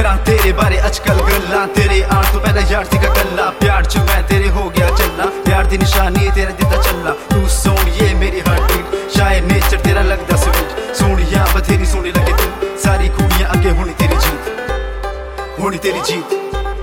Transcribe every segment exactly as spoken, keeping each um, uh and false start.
करा तेरे बारे अजकल गल्ला, तेरे आन तो पहले यार सी गल्ला। प्यार च मैं तेरे हो गया चलना, प्यार दी निशानी तेरे दिता चलना। तू सोनिए मेरी हार्ट बीट, शायद नेचर तेरा लगदा स्वीट। सोनिया बथेरी सोनी लगे तू, सारी कुड़ियां अगे होनी तेरी जीत, होनी तेरी जीत।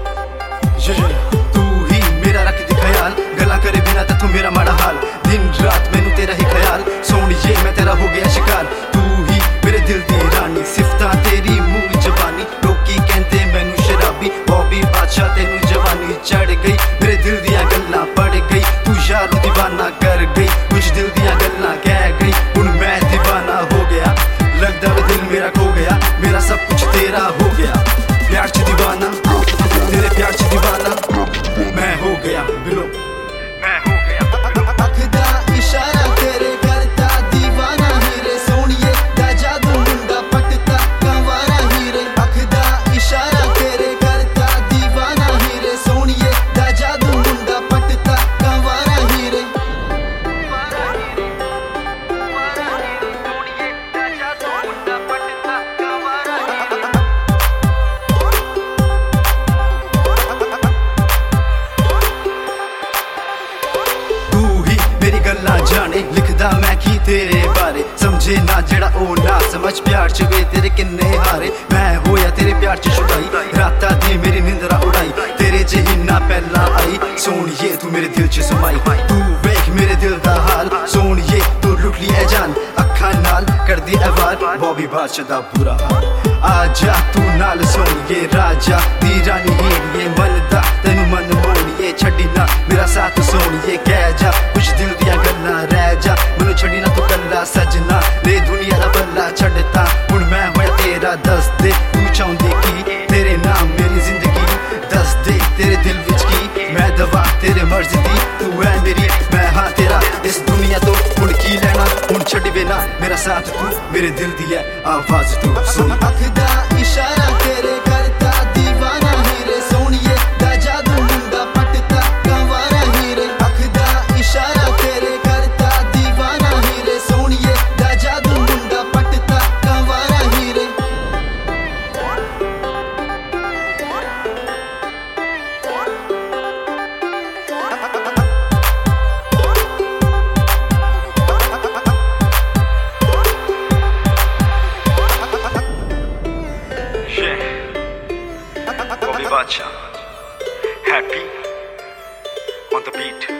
तू ही मेरा रख दी ख्याल, गला करे बिना तू मेरा माड़ा हाल। दिन रात मैनू तेरा ही ख्याल, सोनिए मैं तेरा हो गया शिकार। तू ही मेरे दिल दी रानी, सिफतां तेरी मूवी जवानी। लोकी कहंदे मैनू शराबी, बॉबी बादशाह तेनू जवानी चढ़ गई। मेरे दिल दियां गल्लां पढ़ गई, तू यारो दीवाना कर गई। कुछ दिल दियां गल्लां कह गई, हुण मैं दीवाना हो गया। लगदा वे दिल मेरा खो गया, मेरा सब कुछ तेरा हो गया। प्यार च दीवाना, तेरे प्यार च दीवाना मैं हो गया। बिलो मैं हो गया। अख दा इशारा तेरे करता दीवाना हीरे, सोनिए दा जादू मुंडा पटता कंवारा हीरे। अख दा इशारा तेरे करता दीवाना हीरे, सोनिए दा जादू मुंडा पटता कंवारा हीरे। मेरी गल्लां जाने लिखदा मैं की तेरे बारे, समझे ना जेड़ा ओ ना समझ। प्यार च वे तेरे किन्ने हारे, मैं होया तेरे प्यार च छुड़ाई। राता दी मेरी निंदरा उड़ाई, तेरे च इन्ना पहला आई। सोनिए तू मेरे दिल च समाई, तू वेख मेरे दिल दा हाल। सोनिए तू लुट ली ए जान, अखा नाल कर दी अवार। बॉबी बादशाह दा बुरा हाल, आजा तू नाल सोनिए। राजा दी रानी हीरिए, मनदा तेनू मन मोड़िए। छड्डी ना मेरा साथ सोनिए, कह जा कुछ दिल दियां गल्लां रह जा। मैनू छड्डी ना तू कल्ला सजना, ले दुनिया दा बल्ला छड्डता। हुण मैं होया तेरा, दस दे तू चाहुंदी की तेरे नाम मेरी जिंदगी। दस दे तेरे दिल विच की मैं दवा तेरे मर्जी दी। तू है मेरी मैं हाँ तेरा, इस दुनिया तो हुण की लेना। हुण छड्डी वे ना मेरा साथ तू, मेरे दिल दी है आवाज तू सुन। अख दा इशारा तेरे करता दीवाना हीरे, सोनिए दा जादू मुंडा पटता कंवारा हीरे। अख दा इशारा तेरे करता दीवाना हीरे, सोनिए दा जादू मुंडा पटता कंवारा हीरे। Bobby Bacha, happy on the beat.